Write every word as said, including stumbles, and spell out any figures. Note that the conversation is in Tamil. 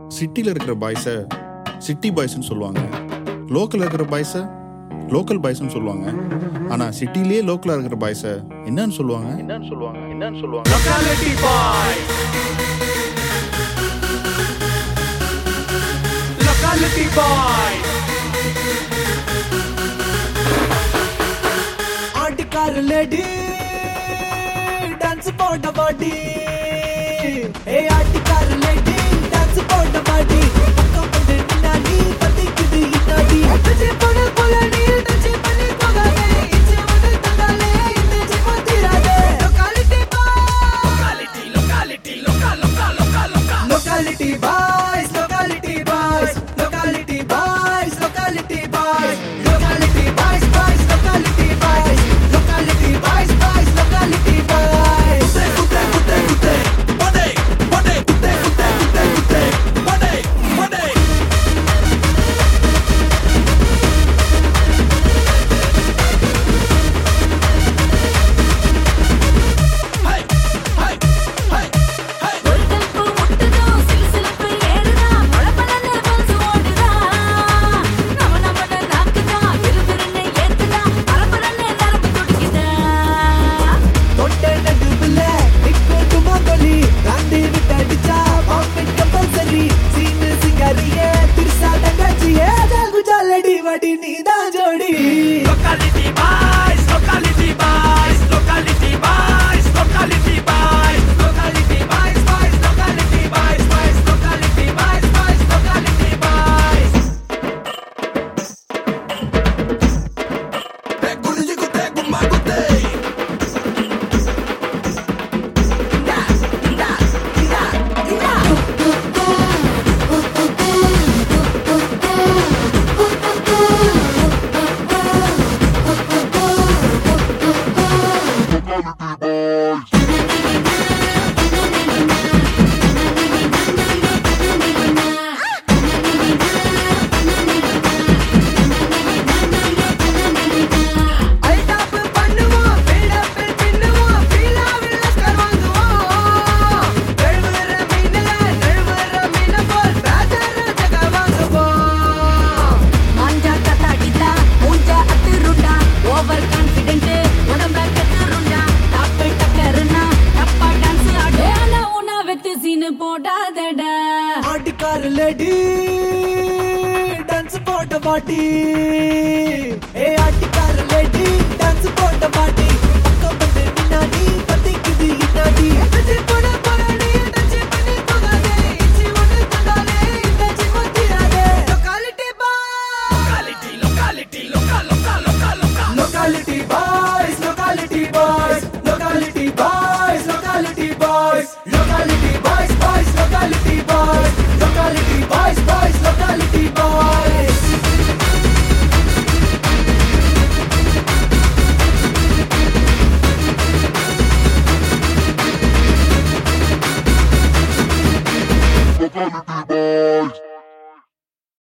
சிட்டியில் இருக்கிற பாய்ஸை சிட்டி பாய்ஸ்ன்னு சொல்லுவாங்க, லோக்கலில் இருக்கிற பாய்ஸை லோக்கல் பாய்ஸ்ன்னு சொல்லுவாங்க. ஆனால் சிட்டிலேயே லோக்கலாக இருக்கிற பாய்ஸை என்னன்னு சொல்லுவாங்க என்னன்னு சொல்லுவாங்க என்னன்னு சொல்லுவாங்க Locality boy. Locality boy. ஆட்டுக்கார லேடி டான்ஸ் போட்ட பாட்டி, ஏ ஆட்டுக்கார லேடி டான்ஸ் போட்ட பாட்டி, பக்கம் வந்து நின்னாடி பத்திக்குது இன்னாடி அட்டஜே போன போல நீ டச்சே பண்ணி போகாதே, இச்சே வந்து தந்தாலே இந்த ஜெமா தீராதே. Locality boy, Locality, locality, local, local, local, local. locality boys, locality boys, locality boys, locality boys, locality boys, boys, locality boys, locality boys, boys, locality boys. Kutte, kutte, kutte, kutte. Bode, bode, kutte, kutte, kutte, kutte. Bode, bode. Hey, hey, hey, hey. ஒருத்தப்பு முட்டுதோ சிலுசிலுப்பு ஏறுதா பளபளன்னு பல்ஸ் ஓடுதா நம நமன நாக்குதா விறுவிறுன்னு ஏத்துதா பரபரன்னு நரம்பு துடிக்குதா தொட்ட நடுவுல நிக்கோட்டுமா கொலி, காண்டி விட்டடிச்சா பாம்பெட் கம்பல்சரி, சீனு சிங்காரியே திருசா தங்கச்சியே ஜாகு ஜாலடி வடி நீதான் ஜோடி. Locality boys, locality boys, locality boys, locality boys, locality boys, boys, locality boys, boys, locality boys, boys, locality boys. Hey, guriji kutte, gumma kutte. இந்தா இந்தா இந்தா இந்தா ஐடாப் பண்ணுவோம், பில்டப் பின்னுவோம், பீலாவில் லஸ்கர் வாங்குவோம், நழுவுற மீனுல நழுவுற மீன போல் பேஜர் ஜக வாங்குவோம். மாஞ்சா கத்தாடிதா மூஞ்சா அத்துருண்டா ஓவர் கான்ஃபிடென்ட் உடம்ப கத்துருண்டா டாப் டக்கர்னா டப்பா டான்ஸ் ஆடு ஆனா உனா வெத்து சீன் போடாதடா ஆட்டுக்கார லேடி டான்ஸ் போட்ட பாட்டி, ஏ ஆட்டுக்கார லேடி டான்ஸ் போட்ட பாட்டி, பக்கம் வந்து நின்னாடி பத்திக்குது இன்னாடி அட்டஜே போன போல நீ டச்சே பண்ணி போகாதே, இச்சி ஒன்று தந்தாலே இந்த ஜெமா தீராதே. Locality boy, Locality, locality, local, local, local, local. locality boys, locality boys, locality boys, locality boys, locality boys, boys, locality boys, locality